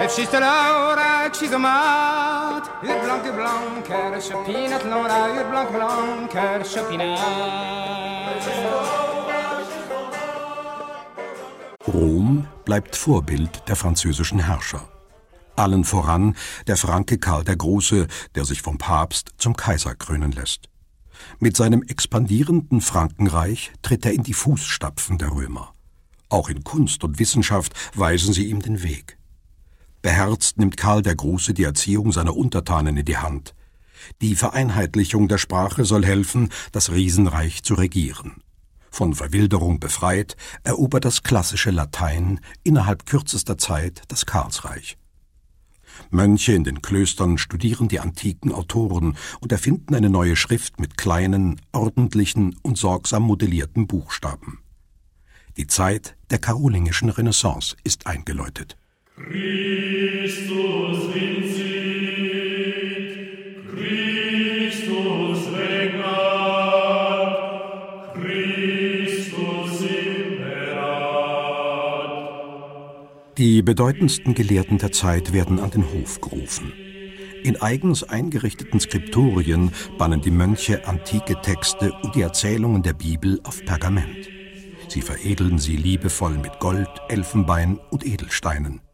Schiste Laura, schiste Mat, blanke blanke, Chopinat Laura, blanke Chopinat. Rom bleibt Vorbild der französischen Herrscher. Allen voran der Franke Karl der Große, der sich vom Papst zum Kaiser krönen lässt. Mit seinem expandierenden Frankenreich tritt er in die Fußstapfen der Römer. Auch in Kunst und Wissenschaft weisen sie ihm den Weg. Beherzt nimmt Karl der Große die Erziehung seiner Untertanen in die Hand. Die Vereinheitlichung der Sprache soll helfen, das Riesenreich zu regieren. Von Verwilderung befreit, erobert das klassische Latein innerhalb kürzester Zeit das Karlsreich. Mönche in den Klöstern studieren die antiken Autoren und erfinden eine neue Schrift mit kleinen, ordentlichen und sorgsam modellierten Buchstaben. Die Zeit der karolingischen Renaissance ist eingeläutet. Christus vincit, Christus regnat, Christus imperat. Die bedeutendsten Gelehrten der Zeit werden an den Hof gerufen. In eigens eingerichteten Skriptorien bannen die Mönche antike Texte und die Erzählungen der Bibel auf Pergament. Sie veredeln sie liebevoll mit Gold, Elfenbein und Edelsteinen.